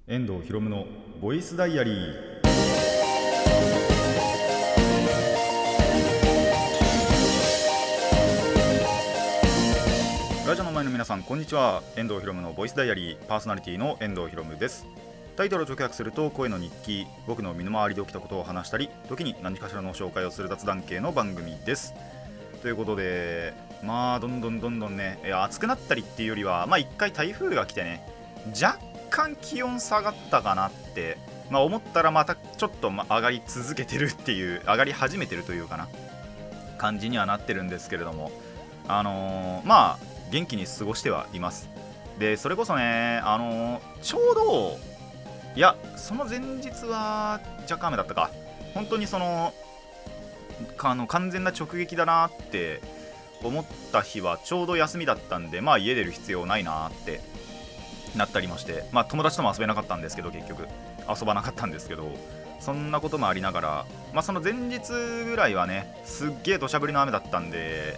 遠藤ひろむのボイスダイアリー。ラジオの前の皆さん、こんにちは。遠藤ひろむのボイスダイアリーパーソナリティの遠藤ひろむです。タイトルを直訳すると、声の日記。僕の身の回りで起きたことを話したり、時に何かしらの紹介をする雑談系の番組です。ということで、どんどんね、暑くなったりっていうよりは、一回台風が来てね、若干気温下がったかなって、思ったらまたちょっと上がり続けてるっていう、上がり始めてるというかな感じにはなってるんですけれども、元気に過ごしてはいます。でそれこそね、ちょうどその前日は若干雨だったか、本当に完全な直撃だなって思った日はちょうど休みだったんで、家出る必要ないなってなったりまして、友達とも遊べなかったんですけど、結局遊ばなかったんですけど、そんなこともありながら、その前日ぐらいはね、すっげえ土砂降りの雨だったんで、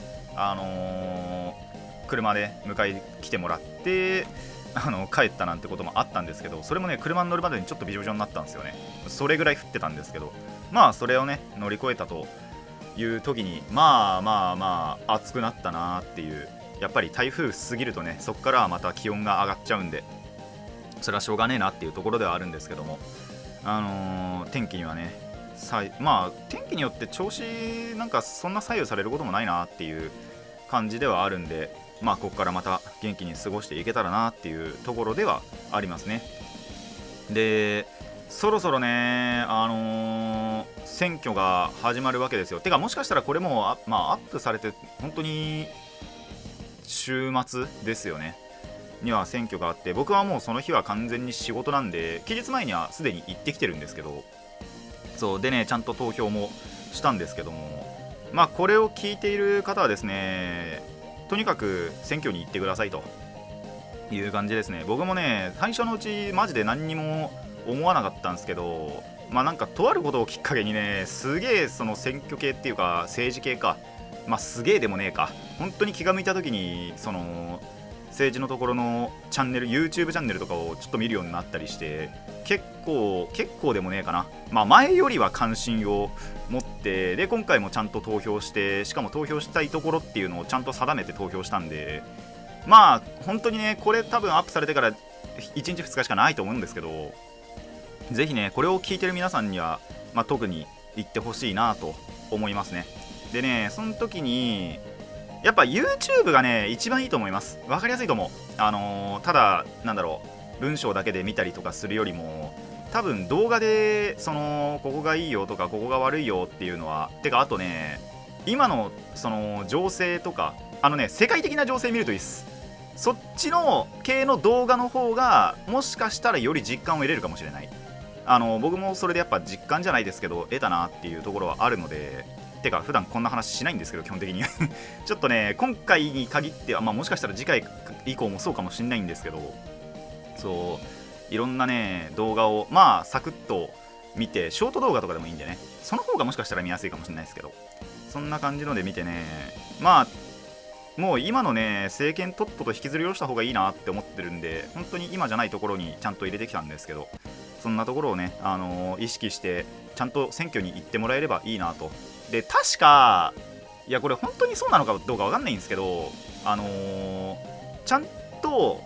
車で迎え来てもらって帰ったなんてこともあったんですけど、それもね、車に乗るまでにちょっとびしょびしょになったんですよね。それぐらい降ってたんですけど、それをね乗り越えたという時に、暑くなったなっていう。やっぱり台風過ぎるとね、そこからはまた気温が上がっちゃうんで、それはしょうがねえなっていうところではあるんですけども、天気にはね、天気によって調子なんかそんな左右されることもないなっていう感じではあるんで、ここからまた元気に過ごしていけたらなっていうところではありますね。でそろそろね、選挙が始まるわけですよ。てか、もしかしたらこれもアップされて本当に週末ですよねには選挙があって、僕はもうその日は完全に仕事なんで、期日前にはすでに行ってきてるんですけど、そうでね、ちゃんと投票もしたんですけども、これを聞いている方はですね、とにかく選挙に行ってくださいという感じですね。僕もね、最初のうちマジで何にも思わなかったんですけど、なんかとあることをきっかけにね、すげえその選挙系っていうか政治系か、すげえでもねえか、本当に気が向いた時にその政治のところのチャンネル、 YouTube チャンネルとかをちょっと見るようになったりして、結構でもねえかな、前よりは関心を持って、で今回もちゃんと投票して、しかも投票したいところっていうのをちゃんと定めて投票したんで、本当にね、これ多分アップされてから1日2日しかないと思うんですけど、ぜひねこれを聞いてる皆さんには、特に言ってほしいなと思いますね。でね、その時にやっぱ YouTube がね一番いいと思います。わかりやすいと思う。ただ文章だけで見たりとかするよりも、多分動画でここがいいよとかここが悪いよっていうのは、あとね、今のその情勢とか、世界的な情勢見るといいです。そっちの系の動画の方がもしかしたらより実感を得れるかもしれない。僕もそれでやっぱ実感じゃないですけど得たなっていうところはあるので、普段こんな話しないんですけど、基本的にちょっとね、今回に限っては、もしかしたら次回以降もそうかもしれないんですけど、そういろんなね動画をサクッと見て、ショート動画とかでもいいんでね、その方がもしかしたら見やすいかもしれないですけど、そんな感じので見てね、もう今のね政権とっとと引きずり下ろした方がいいなって思ってるんで、本当に今じゃないところにちゃんと入れてきたんですけど、そんなところをね、意識してちゃんと選挙に行ってもらえればいいなと。で確か、これ本当にそうなのかどうかわかんないんですけど、ちゃんと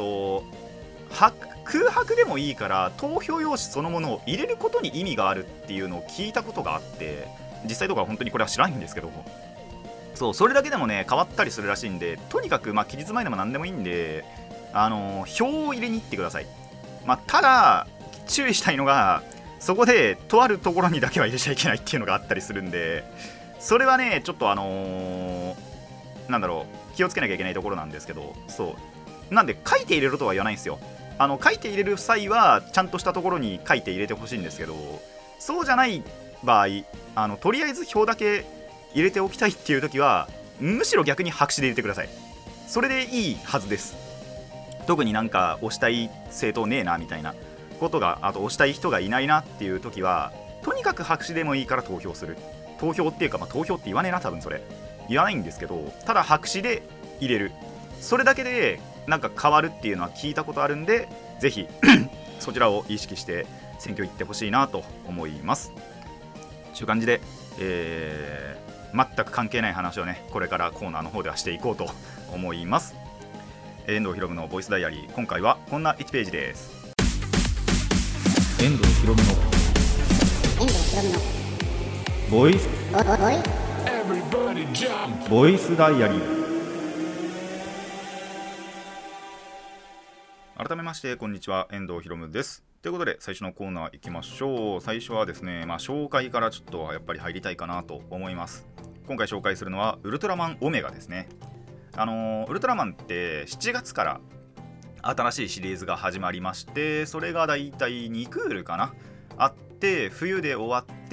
空白でもいいから投票用紙そのものを入れることに意味があるっていうのを聞いたことがあって、実際とかは本当にこれは知らないんですけど、それだけでもね変わったりするらしいんで、とにかく期日前でも何でもいいんで、票を入れに行ってください。ただ注意したいのが、そこでとあるところにだけは入れちゃいけないっていうのがあったりするんで、それはねちょっと気をつけなきゃいけないところなんですけど、なんで書いて入れろとは言わないんですよ。書いて入れる際はちゃんとしたところに書いて入れてほしいんですけど、そうじゃない場合、とりあえず票だけ入れておきたいっていう時は、むしろ逆に白紙で入れてください。それでいいはずです。特に押したい政党ねえなみたいなことが、あと押したい人がいないなっていう時は、とにかく白紙でもいいから投票する。投票っていうか、投票って言わねえな、多分それ言わないんですけど、ただ白紙で入れる、それだけで変わるっていうのは聞いたことあるんで、ぜひそちらを意識して選挙行ってほしいなと思いますという感じで、全く関係ない話をねこれからコーナーの方ではしていこうと思います。遠藤ひろむのボイスダイアリー、今回はこんな1ページです。遠藤ひろむのボイスダイアリー。改めましてこんにちは、遠藤ひろむです。ということで最初のコーナー行きましょう。最初はですね、紹介からちょっとやっぱり入りたいかなと思います。今回紹介するのはウルトラマンオメガですね。ウルトラマンって7月から新しいシリーズが始まりまして、それがだいたい2クールかなあって、冬で終わって、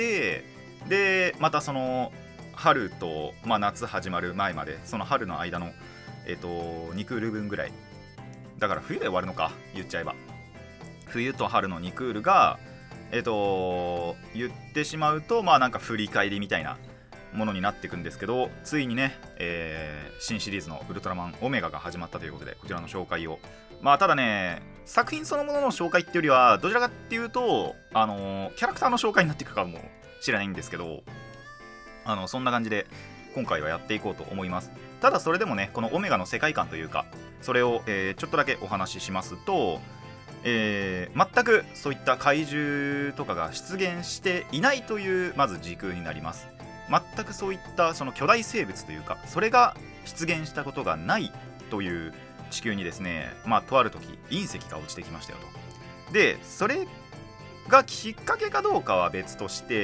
でまたその春と、夏始まる前まで、その春の間の、2クール分ぐらいだから冬で終わるのか、言っちゃえば冬と春の2クールが言ってしまうとなんか振り返りみたいなものになっていくんですけど、ついにね、新シリーズのウルトラマンオメガが始まったということで、こちらの紹介をただね、作品そのものの紹介っていうよりはどちらかっていうとキャラクターの紹介になっていくかもしれないんですけど、そんな感じで今回はやっていこうと思います。ただそれでもね、このオメガの世界観というか、それを、ちょっとだけお話ししますと、全くそういった怪獣とかが出現していないというまず時空になります。全くそういったその巨大生物というか、それが出現したことがないという地球にですね、とある時隕石が落ちてきましたよと。でそれがきっかけかどうかは別として、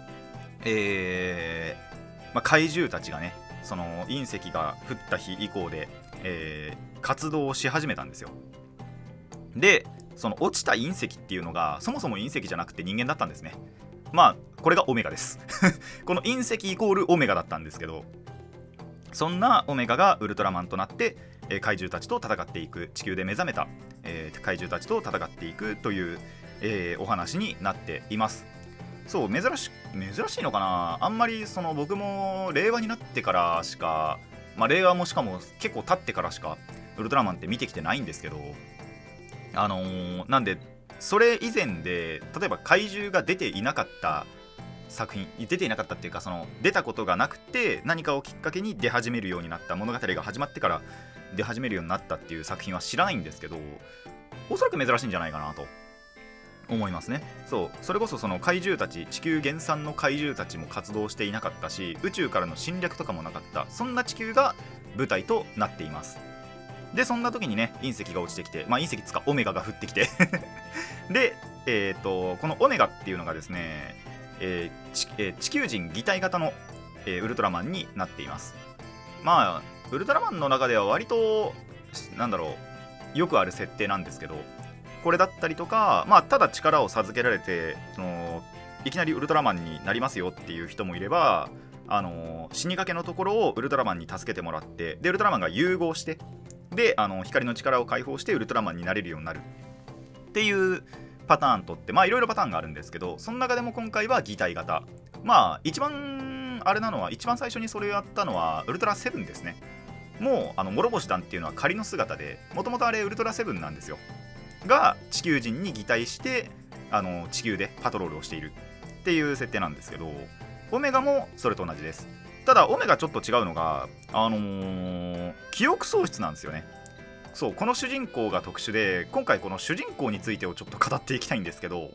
怪獣たちがね、その隕石が降った日以降で、活動をし始めたんですよ。でその落ちた隕石っていうのがそもそも隕石じゃなくて人間だったんですね。これがオメガですこの隕石イコールオメガだったんですけど、そんなオメガがウルトラマンとなって、怪獣たちと戦っていく、地球で目覚めた、怪獣たちと戦っていくという、お話になっています。そう、珍しいのかな。あんまりその僕も令和になってからしか、令和もしかも結構経ってからしかウルトラマンって見てきてないんですけど、なんでそれ以前で例えば怪獣が出ていなかった作品、出ていなかったっていうか、その出たことがなくて何かをきっかけに出始めるようになった、物語が始まってから出始めるようになったっていう作品は知らないんですけど、おそらく珍しいんじゃないかなと思いますね。そう、それこそその怪獣たち、地球原産の怪獣たちも活動していなかったし、宇宙からの侵略とかもなかった、そんな地球が舞台となっています。でそんな時にね、隕石が落ちてきて、隕石つかオメガが降ってきてで、このオメガっていうのがですね、地球人擬態型の、ウルトラマンになっています。ウルトラマンの中では割とよくある設定なんですけど、これだったりとか、ただ力を授けられていきなりウルトラマンになりますよっていう人もいれば、死にかけのところをウルトラマンに助けてもらって、でウルトラマンが融合して、で光の力を解放してウルトラマンになれるようになるっていうパターンとって、いろいろパターンがあるんですけど、その中でも今回は擬態型、一番最初にそれをやったのはウルトラセブンですね。もう諸星団っていうのは仮の姿で、もともとあれウルトラセブンなんですよが、地球人に擬態して地球でパトロールをしているっていう設定なんですけど、オメガもそれと同じです。ただオメガちょっと違うのが、記憶喪失なんですよね。そう、この主人公が特殊で、今回この主人公についてをちょっと語っていきたいんですけど、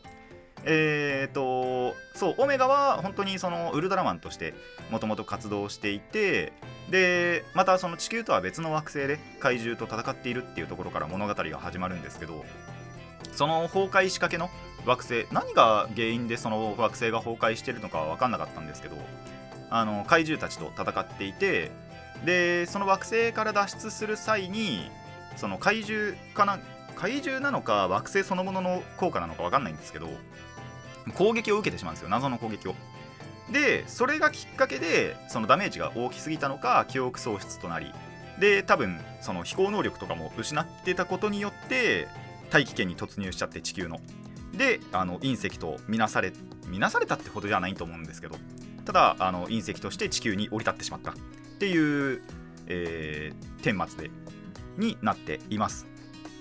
そうオメガは本当にそのウルトラマンとしてもともと活動していて、でまたその地球とは別の惑星で怪獣と戦っているっていうところから物語が始まるんですけど、その崩壊しかけの惑星、何が原因でその惑星が崩壊しているのかは分かんなかったんですけど、怪獣たちと戦っていて、でその惑星から脱出する際に、その怪獣なのか惑星そのものの効果なのか分かんないんですけど、攻撃を受けてしまうんですよ、謎の攻撃を。でそれがきっかけでそのダメージが大きすぎたのか記憶喪失となり、で多分その飛行能力とかも失ってたことによって大気圏に突入しちゃって、地球ので隕石と見なされたってほどじゃないと思うんですけど、ただ隕石として地球に降り立ってしまったっていう、顛末になっています。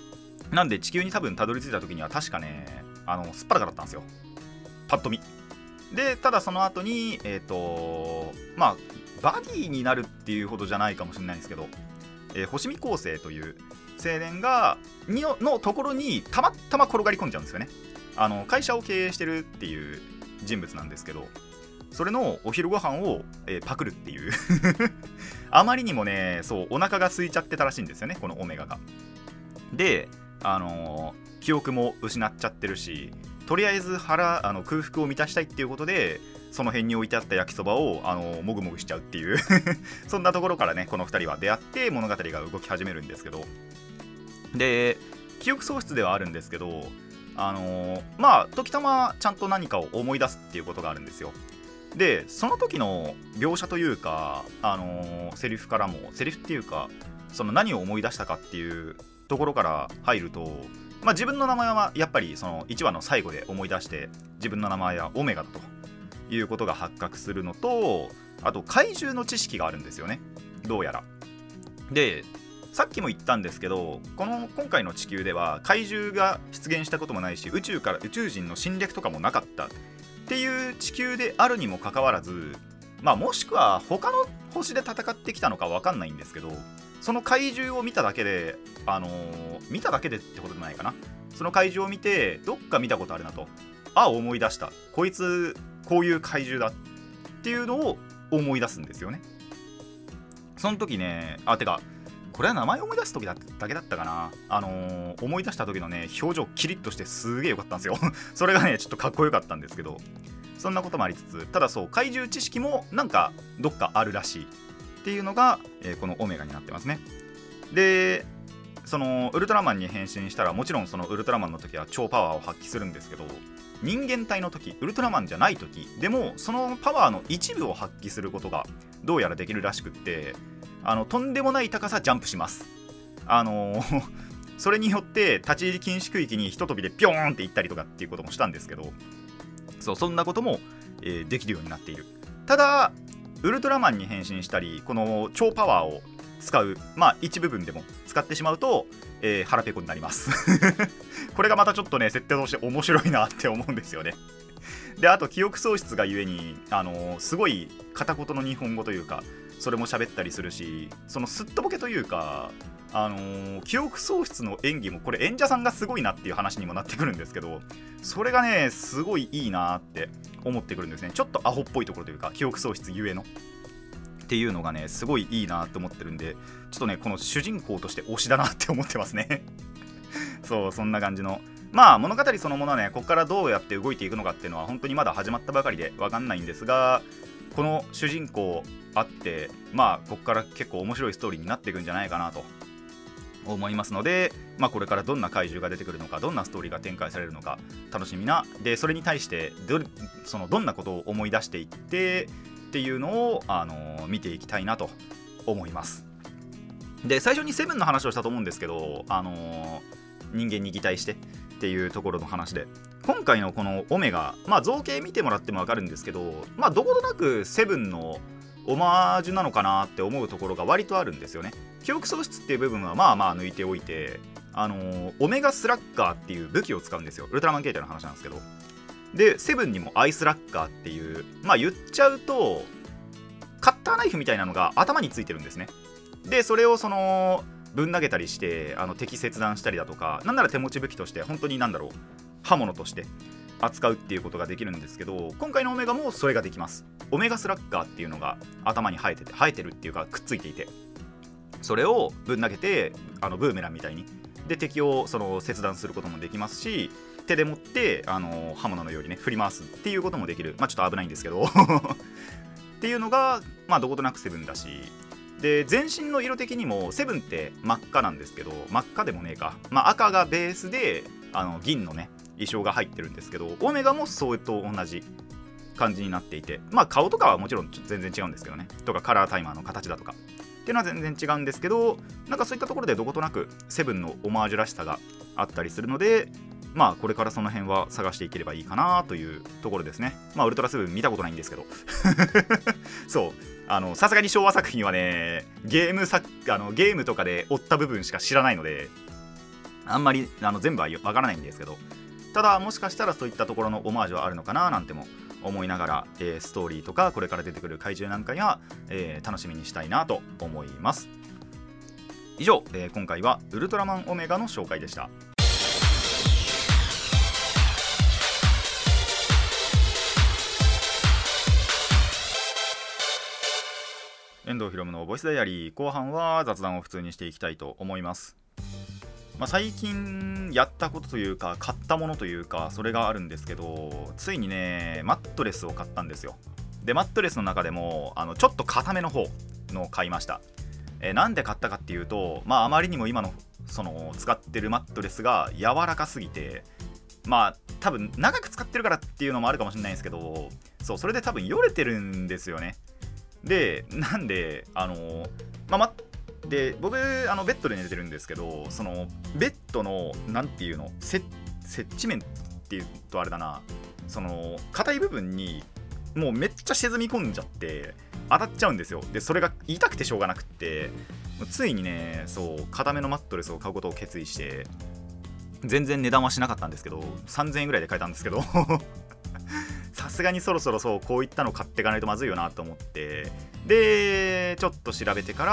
なんで地球に多分たどり着いた時には確かねすっぱらかだったんですよ、パッと見で。ただその後にまあバディになるっていうほどじゃないかもしれないんですけど、星見恒星という青年がのところにたまたま転がり込んじゃうんですよね。会社を経営してるっていう人物なんですけど、それのお昼ご飯を、パクるっていうあまりにもね、そうお腹が空いちゃってたらしいんですよね、このオメガが。で記憶も失っちゃってるし、とりあえず空腹を満たしたいっていうことで、その辺に置いてあった焼きそばをもぐもぐしちゃうっていうそんなところからね、この2人は出会って物語が動き始めるんですけど、で記憶喪失ではあるんですけど、まあ時たまちゃんと何かを思い出すっていうことがあるんですよ。でその時の描写というか、セリフからも、セリフっていうか、その何を思い出したかっていうところから入ると、まあ、自分の名前はやっぱりその1話の最後で思い出して、自分の名前はオメガだということが発覚するのと、あと怪獣の知識があるんですよね、どうやら。でさっきも言ったんですけど、今回の地球では怪獣が出現したこともないし、宇宙人の侵略とかもなかったっていう地球であるにもかかわらず、まあもしくは他の星で戦ってきたのか分かんないんですけど、その怪獣を見ただけで見ただけでってことじゃないかな、その怪獣を見てどっか見たことあるなと、思い出した、こいつこういう怪獣だっていうのを思い出すんですよね。その時ね、てかこれは名前を思い出す時だけだったかな、思い出した時のね表情キリッとしてすげえ良かったんですよそれがねちょっとかっこよかったんですけど、そんなこともありつつ、ただそう怪獣知識もなんかどっかあるらしいっていうのが、このオメガになってますね。でそのウルトラマンに変身したら、もちろんそのウルトラマンの時は超パワーを発揮するんですけど、人間体の時、ウルトラマンじゃない時でもそのパワーの一部を発揮することがどうやらできるらしくって、とんでもない高さジャンプします。それによって立ち入り禁止区域にひと飛びでピョーンって行ったりとかっていうこともしたんですけど、そんなことも、できるようになっている。ただウルトラマンに変身したり、この超パワーを使う、まあ一部分でも使ってしまうと、腹ペコになりますこれがまたちょっとね設定として面白いなって思うんですよね。であと記憶喪失がゆえにすごい片言の日本語というか、それも喋ったりするし、そのすっとぼけというか、記憶喪失の演技もこれ演者さんがすごいなっていう話にもなってくるんですけど、それがねすごいいいなって思ってくるんですね。ちょっとアホっぽいところというか、記憶喪失ゆえのっていうのがねすごいいいなって思ってるんで、ちょっとねこの主人公として推しだなって思ってますねそんな感じの、まあ物語そのものはね、ここからどうやって動いていくのかっていうのは本当にまだ始まったばかりで分かんないんですが、この主人公あって、まあここから結構面白いストーリーになっていくんじゃないかなと思いますので、まあこれからどんな怪獣が出てくるのか、どんなストーリーが展開されるのか楽しみな。でそれに対してどんなことを思い出していってっていうのを見ていきたいなと思います。で最初にセブンの話をしたと思うんですけど、人間に擬態してっていうところの話で、今回のこのオメガ、まあ造形見てもらっても分かるんですけど、まあどことなくセブンのオマージュなのかなって思うところが割とあるんですよね。記憶喪失っていう部分はまあまあ抜いておいて、オメガスラッガーっていう武器を使うんですよ。ウルトラマン形態の話なんですけど、でセブンにもアイスラッガーっていう、まあ言っちゃうとカッターナイフみたいなのが頭についてるんですね。でそれをぶん投げたりして敵切断したりだとか、なんなら手持ち武器として本当に刃物として扱うっていうことができるんですけど、今回のオメガもそれができます。オメガスラッガーっていうのが頭に生えてるっていうかくっついていて、それをぶん投げてブーメランみたいにで敵を切断することもできますし、手で持って刃物のようにね振り回すっていうこともできる。まあちょっと危ないんですけどっていうのがまあどことなくセブンだし、で全身の色的にもセブンって真っ赤なんですけど、真っ赤でもねえか、まあ赤がベースで銀のね衣装が入ってるんですけど、オメガもそれと同じ感じになっていて、まあ顔とかはもちろん全然違うんですけどね、とかカラータイマーの形だとかっていうのは全然違うんですけど、なんかそういったところでどことなくセブンのオマージュらしさがあったりするので、まあこれからその辺は探していければいいかなというところですね。まあウルトラセブン見たことないんですけどそうさすがに昭和作品はねゲームとかで追った部分しか知らないので、 あんまり全部はわからないんですけど、ただもしかしたらそういったところのオマージュはあるのかななんても思いながら、ストーリーとかこれから出てくる怪獣なんかには、楽しみにしたいなと思います。以上、今回はウルトラマンオメガの紹介でした。遠藤ひろむのボイスダイアリー、後半は雑談を普通にしていきたいと思います。最近やったことというか買ったものというかそれがあるんですけど、ついにねマットレスを買ったんですよ。でマットレスの中でもちょっと硬めの方のを買いました。なんで買ったかっていうと、あまりにも今のその使ってるマットレスが柔らかすぎて、多分長く使ってるからっていうのもあるかもしれないんですけど、それで多分よれてるんですよね。でなんでで僕ベッドで寝てるんですけど、そのベッドのなんていうの接地面っていうとあれだな、その硬い部分にもうめっちゃ沈み込んじゃって当たっちゃうんですよ。でそれが痛くてしょうがなくって、ついにね硬めのマットレスを買うことを決意して、全然値段はしなかったんですけど3000円ぐらいで買えたんですけどさすがにそろそろこういったの買っていかないとまずいよなと思って、でちょっと調べてから、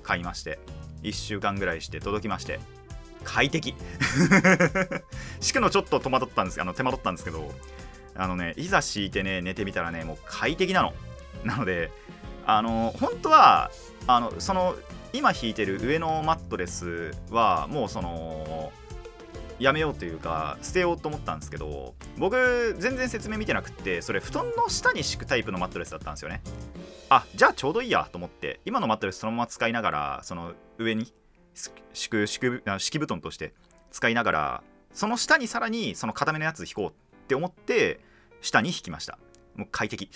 買いまして、1週間ぐらいして届きまして、快適敷くのちょっと手間取ったんですけど、いざ敷いてね寝てみたらねもう快適なので、本当はその今引いてる上のマットレスはもうやめようというか捨てようと思ったんですけど、僕全然説明見てなくって、それ布団の下に敷くタイプのマットレスだったんですよね。じゃあちょうどいいやと思って今のマットレスそのまま使いながら、その上に敷布団として使いながら、その下にさらにその固めのやつ引こうって思って下に引きました。もう快適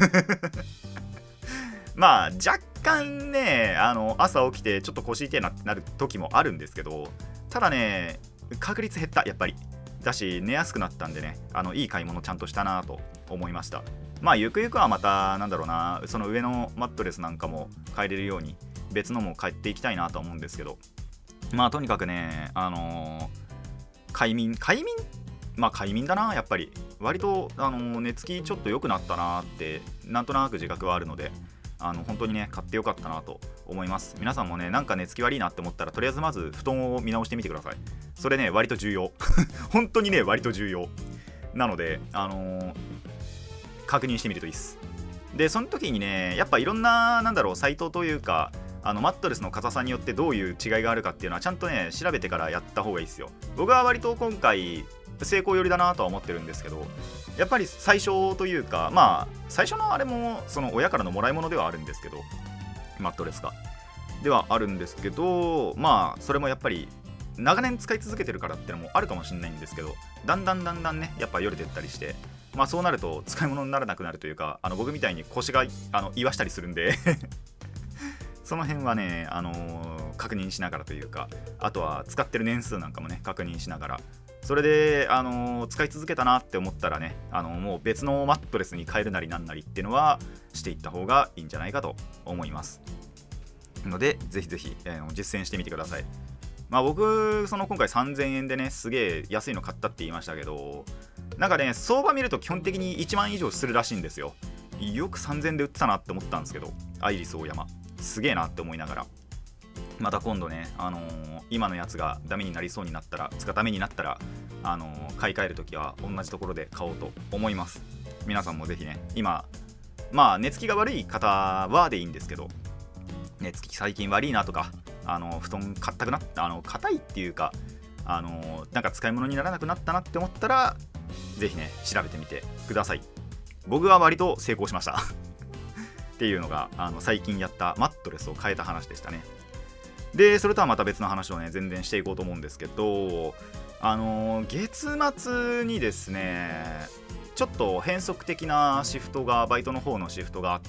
若干ね朝起きてちょっと腰痛いなってなる時もあるんですけど、ただね確率減ったやっぱりだし、寝やすくなったんでねいい買い物ちゃんとしたなと思いました。ゆくゆくはまたその上のマットレスなんかも変えれるように別のも変えていきたいなと思うんですけど、とにかくね快眠だな、やっぱり割と寝つきちょっと良くなったなってなんとなく自覚はあるので、本当にね買ってよかったなと思います。皆さんもねなんか寝つき悪いなって思ったらとりあえずまず布団を見直してみてください。それね割と重要本当にね割と重要なので確認してみるといいです。でその時にねやっぱいろんなサイトというかマットレスの硬さによってどういう違いがあるかっていうのはちゃんとね調べてからやった方がいいですよ。僕は割と今回成功寄りだなとは思ってるんですけど、やっぱり最初というか最初のあれもその親からのもらい物ではあるんですけど、マットレスがではあるんですけど、それもやっぱり長年使い続けてるからってのもあるかもしれないんですけど、だんだんねやっぱよれてったりして、そうなると使い物にならなくなるというか、僕みたいに腰が言わしたりするんでその辺はね、確認しながらというか、あとは使ってる年数なんかもね確認しながら、それで、使い続けたなって思ったらねもう別のマットレスに変えるなりなんなりっていうのはしていった方がいいんじゃないかと思いますので、ぜひぜひ、実践してみてください。僕今回3000円でねすげえ安いの買ったって言いましたけど、相場見ると基本的に1万以上するらしいんですよ。よく3000円で売ってたなって思ったんですけど、アイリスオーヤマすげえなって思いながら、また今度ね、今のやつがダメになりそうになったらダメになったら、買い替えるときは同じところで買おうと思います。皆さんもぜひね、今寝つきが悪い方はでいいんですけど、寝つき最近悪いなとか布団硬くなった硬いっていうか使い物にならなくなったなって思ったら、ぜひね調べてみてください。僕は割と成功しましたっていうのが最近やったマットレスを変えた話でしたね。でそれとはまた別の話をね全然していこうと思うんですけど、月末にですねちょっと変則的なシフトがバイトの方のシフトがあって、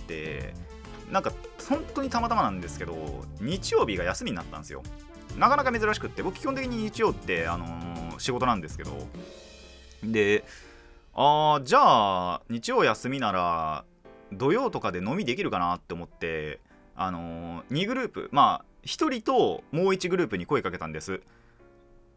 本当にたまたまなんですけど日曜日が休みになったんですよ。なかなか珍しくって、僕基本的に日曜って仕事なんですけど、でじゃあ日曜休みなら土曜とかで飲みできるかなって思って、2グループ1人ともう1グループに声かけたんです。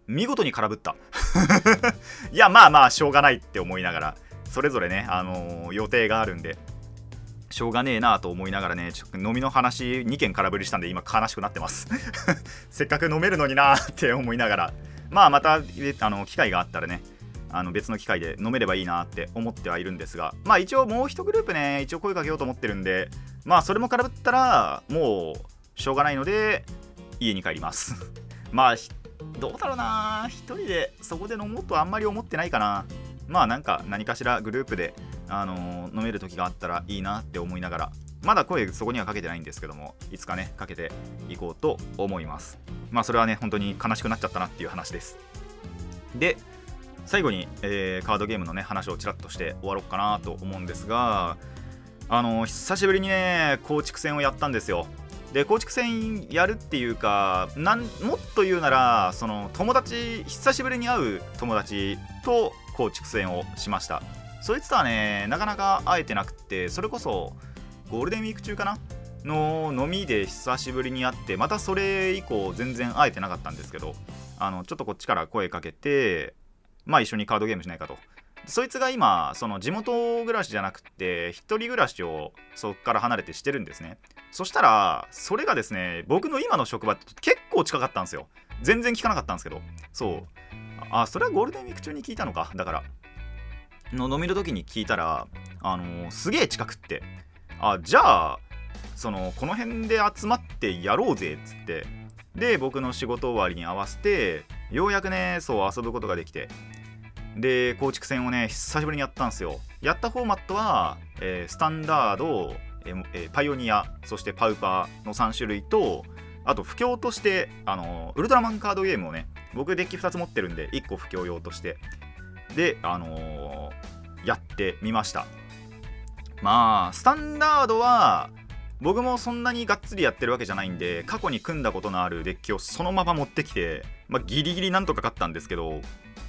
見事に空振ったいやまあまあしょうがないって思いながら、それぞれね、予定があるんでしょうがねえなと思いながらね、飲みの話2件空振りしたんで今悲しくなってますせっかく飲めるのになって思いながら、まあまた機会があったらね、別の機会で飲めればいいなって思ってはいるんですが、まあ一応もう一グループね、一応声かけようと思ってるんで、まあそれも空振ったらもうしょうがないので家に帰りますまあどうだろうな、一人でそこで飲もうとあんまり思ってないかな。まあ何かしらグループで、飲める時があったらいいなって思いながら、まだ声そこにはかけてないんですけども、いつかねかけていこうと思います。まあそれはね本当に悲しくなっちゃったなっていう話です。で最後に、カードゲームのね話をちらっとして終わろうかなと思うんですが、久しぶりにね構築戦をやったんですよ。で構築戦やるっていうか、もっと言うなら、その久しぶりに会う友達と構築戦をしました。そいつとはねなかなか会えてなくて、それこそゴールデンウィーク中かなの飲みで久しぶりに会って、またそれ以降全然会えてなかったんですけど、ちょっとこっちから声かけて、まあ一緒にカードゲームしないかと。そいつが今その地元暮らしじゃなくて一人暮らしをそっから離れてしてるんですね。そしたらそれがですね、僕の今の職場って結構近かったんですよ。全然聞かなかったんですけど、そうそれはゴールデンウィーク中に聞いたのか、だからの飲みの時に聞いたらすげえ近くって、じゃあこの辺で集まってやろうぜっつって、で僕の仕事終わりに合わせてようやくね遊ぶことができて、で構築戦をね久しぶりにやったんですよ。やったフォーマットは、スタンダード、パイオニア、そしてパウパーの3種類と、あと布教としてウルトラマンカードゲームをね、僕デッキ2つ持ってるんで1個布教用としてで、やってみました。まあスタンダードは僕もそんなにがっつりやってるわけじゃないんで、過去に組んだことのあるデッキをそのまま持ってきて、ギリギリなんとか勝ったんですけど、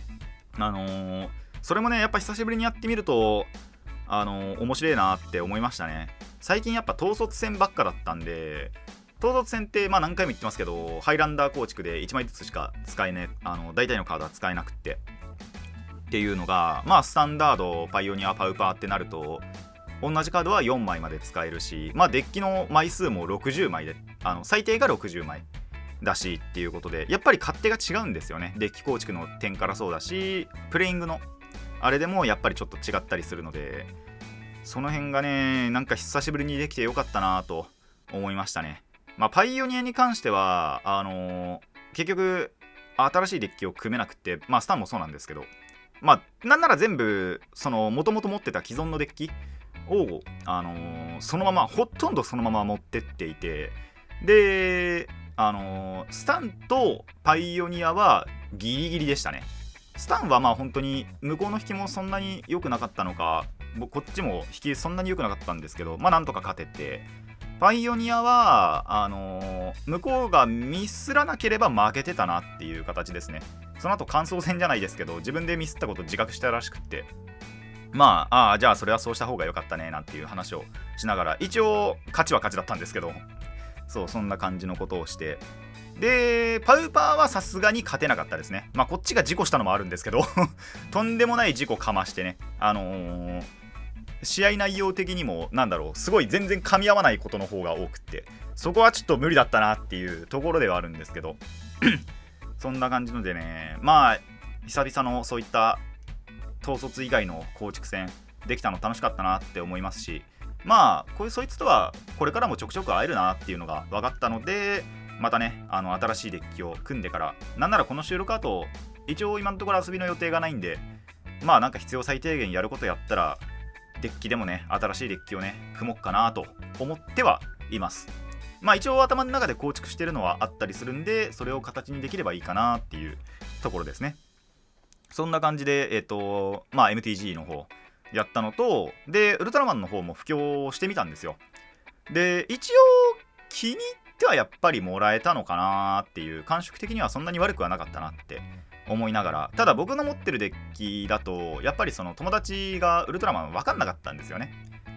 それもねやっぱ久しぶりにやってみると面白いなって思いましたね。最近やっぱ統率戦ばっかだったんで、統率戦って何回も言ってますけど、ハイランダー構築で1枚ずつしか使えねえ、大体のカードは使えなくっていうのが、スタンダード、パイオニア、パウパーってなると同じカードは4枚まで使えるし、デッキの枚数も60枚で最低が60枚だしっていうことで、やっぱり勝手が違うんですよね。デッキ構築の点からそうだし、プレイングのあれでもやっぱりちょっと違ったりするので、その辺がね久しぶりにできてよかったなと思いましたね。パイオニアに関しては結局新しいデッキを組めなくて、スタンもそうなんですけど、なんなら全部もともと持ってた既存のデッキをそのままほとんどそのまま持ってっていて、でスタンとパイオニアはギリギリでしたね。スタンは本当に向こうの引きもそんなに良くなかったのか、こっちも引きそんなに良くなかったんですけど、なんとか勝てて、パイオニアは向こうがミスらなければ負けてたなっていう形ですね。その後感想戦じゃないですけど、自分でミスったこと自覚したらしくって、じゃあそれはそうした方が良かったねなんていう話をしながら、一応勝ちは勝ちだったんですけど、そんな感じのことをして、でパウパーはさすがに勝てなかったですね。こっちが事故したのもあるんですけどとんでもない事故かましてね、試合内容的にもすごい全然噛み合わないことの方が多くって、そこはちょっと無理だったなっていうところではあるんですけどそんな感じのでね、久々のそういった統率以外の構築戦できたの楽しかったなって思いますし、そいつとはこれからもちょくちょく会えるなっていうのが分かったので、またね新しいデッキを組んでから、なんならこの収録後一応今のところ遊びの予定がないんで、必要最低限やることやったらデッキでもね新しいデッキをね組もうかなと思ってはいます。一応頭の中で構築してるのはあったりするんで、それを形にできればいいかなっていうところですね。そんな感じでMTG の方やったのと、でウルトラマンの方も布教してみたんですよ。で一応気に入ってはやっぱりもらえたのかなっていう、感触的にはそんなに悪くはなかったなって思いながら、ただ僕の持ってるデッキだとやっぱり友達がウルトラマン分かんなかったんですよね。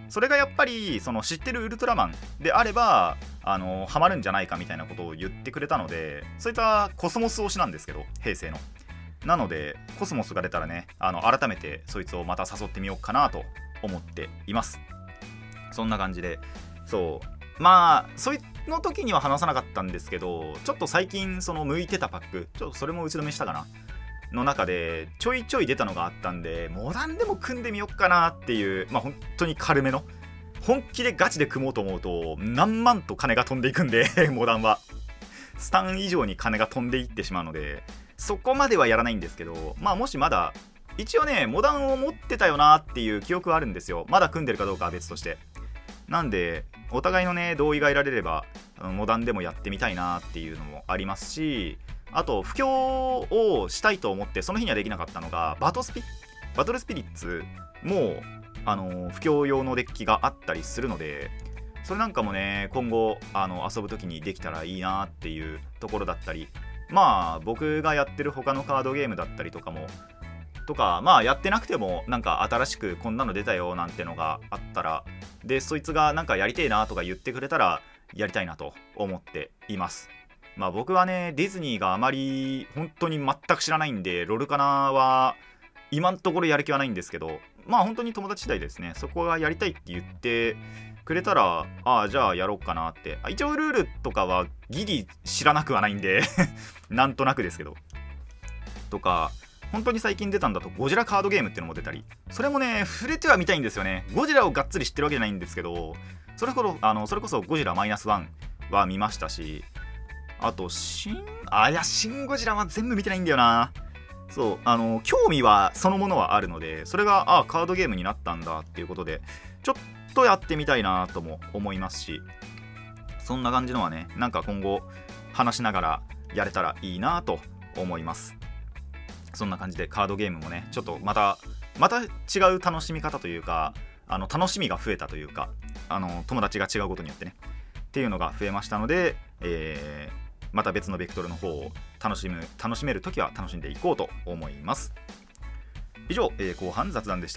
それがやっぱりその知ってるウルトラマンであればハマるんじゃないかみたいなことを言ってくれたので、そういったコスモス推しなんですけど、平成のなのでコスモスが出たらね改めてそいつをまた誘ってみようかなと思っています。そんな感じで、そうまあそいの時には話さなかったんですけど、ちょっと最近その向いてたパック、ちょっとそれも打ち止めしたかなの中でちょいちょい出たのがあったんで、モダンでも組んでみようかなっていう、本当に軽めの、本気でガチで組もうと思うと何万と金が飛んでいくんでモダンはスタン以上に金が飛んでいってしまうので、そこまではやらないんですけど、もしまだ一応ねモダンを持ってたよなっていう記憶はあるんですよ。まだ組んでるかどうかは別として。なんでお互いのね同意が得られればモダンでもやってみたいなっていうのもありますし、あと布教をしたいと思ってその日にはできなかったのがバトルスピリッツも布教用のデッキがあったりするので、それなんかもね今後遊ぶ時にできたらいいなっていうところだったり、僕がやってる他のカードゲームだったりとかやってなくてもなんか新しくこんなの出たよなんてのがあったら、でそいつがなんかやりてえなとか言ってくれたらやりたいなと思っています。僕はねディズニーがあまり本当に全く知らないんで、ロルカナは今のところやる気はないんですけど、本当に友達次第ですね。そこがやりたいって言ってくれたらじゃあやろうかなって。一応ルールとかはギリ知らなくはないんでなんとなくですけど、とか本当に最近出たんだとゴジラカードゲームってのも出たり、それもね触れてはみたいんですよね。ゴジラをがっつり知ってるわけじゃないんですけど、それこそゴジラ-1は見ましたし、あとシンゴジラは全部見てないんだよな。興味はそのものはあるので、それがカードゲームになったんだっていうことでちょっとやってみたいなとも思いますし、そんな感じのはねなんか今後話しながらやれたらいいなと思います。そんな感じでカードゲームもねちょっとまた違う楽しみ方というか楽しみが増えたというか友達が違うことによってねっていうのが増えましたので、また別のベクトルの方を楽しめるときは楽しんでいこうと思います。以上、後半雑談でした。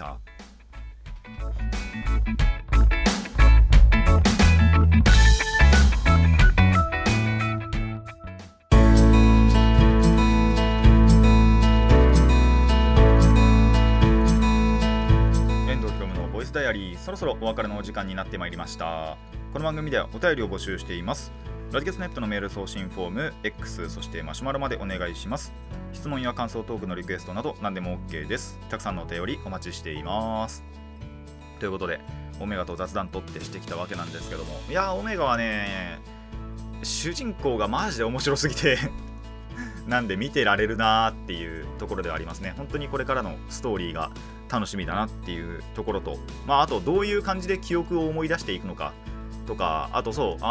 ダイアリー、そろそろお別れのお時間になってまいりました。この番組ではお便りを募集しています。ラジキャスネットのメール送信フォーム X、 そしてマシュマロまでお願いします。質問や感想、トークのリクエストなど何でも OK です。たくさんのお便りお待ちしています。ということでオメガと雑談とってしてきたわけなんですけども、いやオメガはね主人公がマジで面白すぎてなんで見てられるなーっていうところではありますね。本当にこれからのストーリーが楽しみだなっていうところと、あとどういう感じで記憶を思い出していくのかとか、あと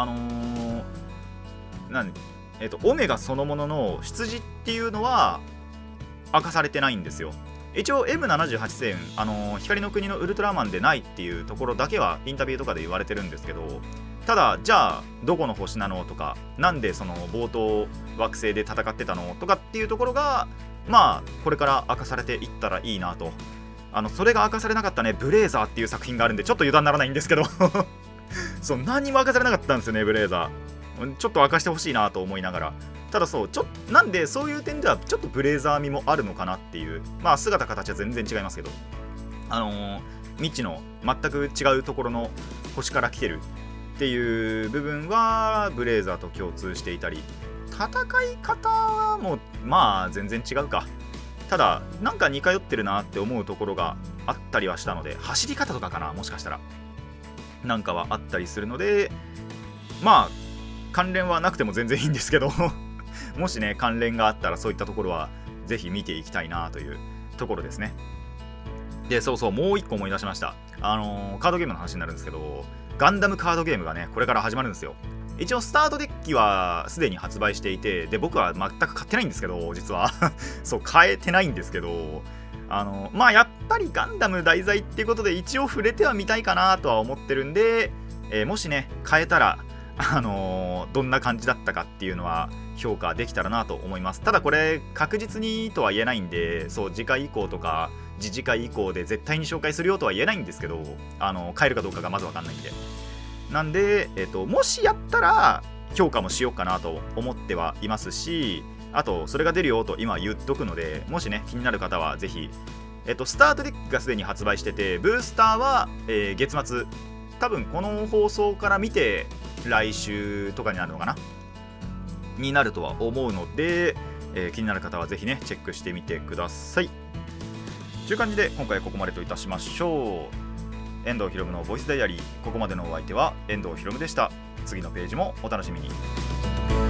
オメガそのものの出自っていうのは明かされてないんですよ。一応 M78 星雲光の国のウルトラマンでないっていうところだけはインタビューとかで言われてるんですけど、ただじゃあどこの星なのとか、なんでその冒頭惑星で戦ってたのとかっていうところがこれから明かされていったらいいなと。それが明かされなかったねブレイザーっていう作品があるんでちょっと油断ならないんですけど何も明かされなかったんですよねブレイザー。ちょっと明かしてほしいなと思いながら、ただなんでそういう点ではちょっとブレイザー味もあるのかなっていう、姿形は全然違いますけど、未知の全く違うところの星から来てるっていう部分はブレイザーと共通していたり、戦い方も全然違うか。ただなんか似通ってるなって思うところがあったりはしたので、走り方とかかな、もしかしたらなんかはあったりするので、関連はなくても全然いいんですけどもしね関連があったらそういったところはぜひ見ていきたいなというところですね。でもう一個思い出しました。カードゲームの話になるんですけど、ガンダムカードゲームがねこれから始まるんですよ。一応スタートデッキはすでに発売していて、で僕は全く買ってないんですけど、実は買えてないんですけど、やっぱりガンダム題材っていうことで一応触れてはみたいかなとは思ってるんで、もしね買えたらどんな感じだったかっていうのは評価できたらなと思います。ただこれ確実にとは言えないんで、次回以降とか次次回以降で絶対に紹介するよとは言えないんですけど、買えるかどうかがまず分かんないんで、なんで、もしやったら評価もしようかなと思ってはいますし、あとそれが出るよと今言っとくので、もしね気になる方はぜひ、スタートデッキがすでに発売してて、ブースターは、月末、多分この放送から見て来週とかになるのかなになるとは思うので、気になる方はぜひねチェックしてみてください。という感じで今回ここまでといたしましょう。遠藤ひろむのボイスダイアリー、ここまでのお相手は遠藤ひろむでした。次のページもお楽しみに。